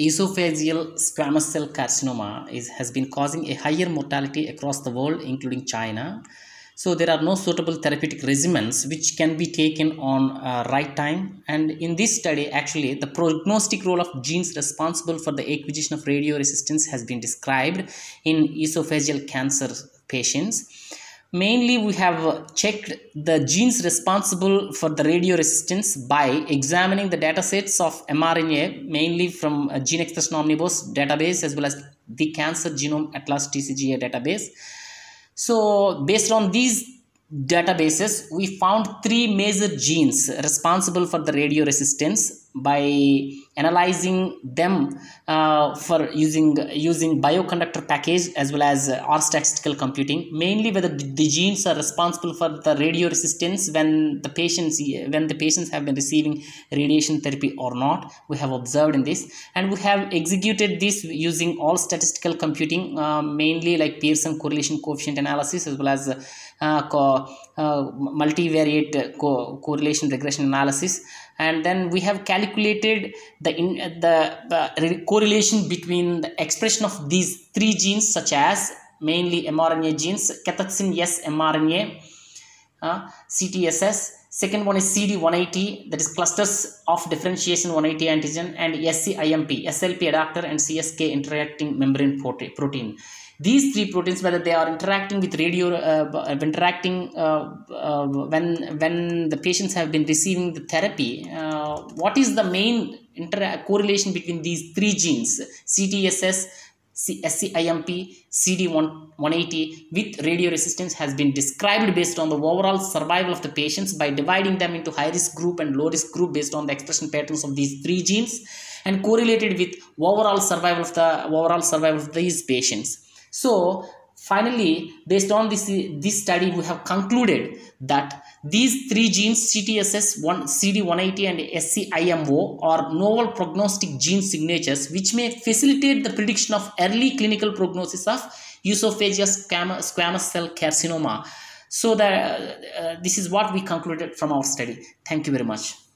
esophageal squamous cell carcinoma has been causing a higher mortality across the world, including China. So there are no suitable therapeutic regimens which can be taken on right time. And in this study, actually, the prognostic role of genes responsible for the acquisition of radioresistance has been described in esophageal cancer patients. Mainly, we have checked the genes responsible for the radioresistance by examining the data sets of mRNA, mainly from Gene Expression Omnibus database, as well as the Cancer Genome Atlas TCGA database. So based on these databases, we found three major genes responsible for the radioresistance by analyzing them for using bioconductor package as well as R statistical computing. Mainly whether the genes are responsible for the radioresistance when the patients have been receiving radiation therapy or not, we have observed in this. And we have executed this using all statistical computing, mainly like Pearson correlation coefficient analysis, as well as multivariate correlation regression analysis. And then we have calculated the correlation between the expression of these three genes, such as mainly mRNA genes, cathepsin S mRNA, CTSS. Second one is CD180, that is clusters of differentiation 180 antigen, and SCIMP, SLP adapter, and CSK interacting membrane protein. These three proteins, whether they are interacting with when the patients have been receiving the therapy, what is the main correlation between these three genes, CTSS, SCIMP, CD180 with radioresistance, has been described based on the overall survival of the patients by dividing them into high risk group and low risk group based on the expression patterns of these three genes, and correlated with overall survival of these patients. So finally, based on this study, we have concluded that these three genes, CTSS, CD180 and SCIMO, are novel prognostic gene signatures which may facilitate the prediction of early clinical prognosis of esophageal squamous cell carcinoma. So this is what we concluded from our study. Thank you very much.